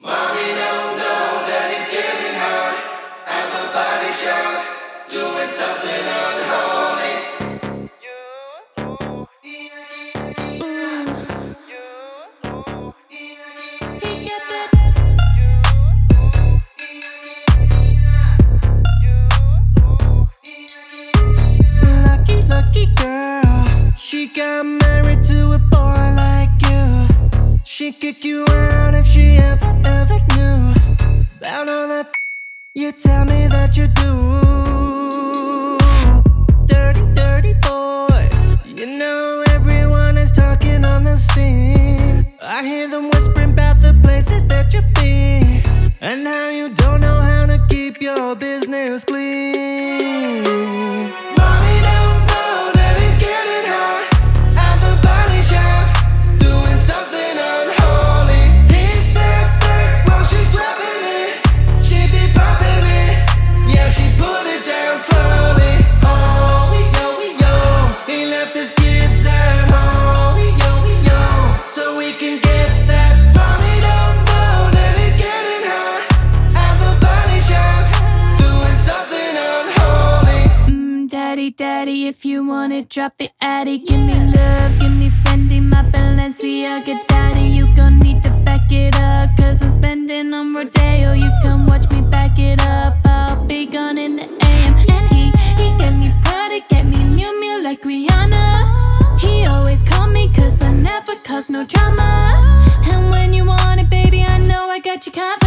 Mommy don't know that he's getting hot at the body shop, doing something unholy. Lucky, lucky girl, she got married to a boy like you. She'd kick you out if she ever knew about all the you tell me that you do. Dirty, dirty boy, you know everyone is talking on the scene. I hear them whispering about the places that you've been and how you don't know how to keep your business clean. Mommy don't know that he's getting hot at the body shop, doing something unholy. He sat back while she's dropping it, she be popping it, yeah, she put it down slowly. Oh, yo, he left his kids at home, yo, so we can get that. Mommy don't know that he's getting hot at the body shop, doing something unholy. Daddy, daddy, if you want it, drop the addy. Give me love, give me Fendi, my Balenciaga daddy. You gon' need to back it up, cause I'm spending on Rodeo. You can watch me back it up, I'll be gone in the AM. And he get me Prada, get me Miu Miu like Rihanna. He always call me cause I never cause no drama. And when you want it, baby, I know I got you covered.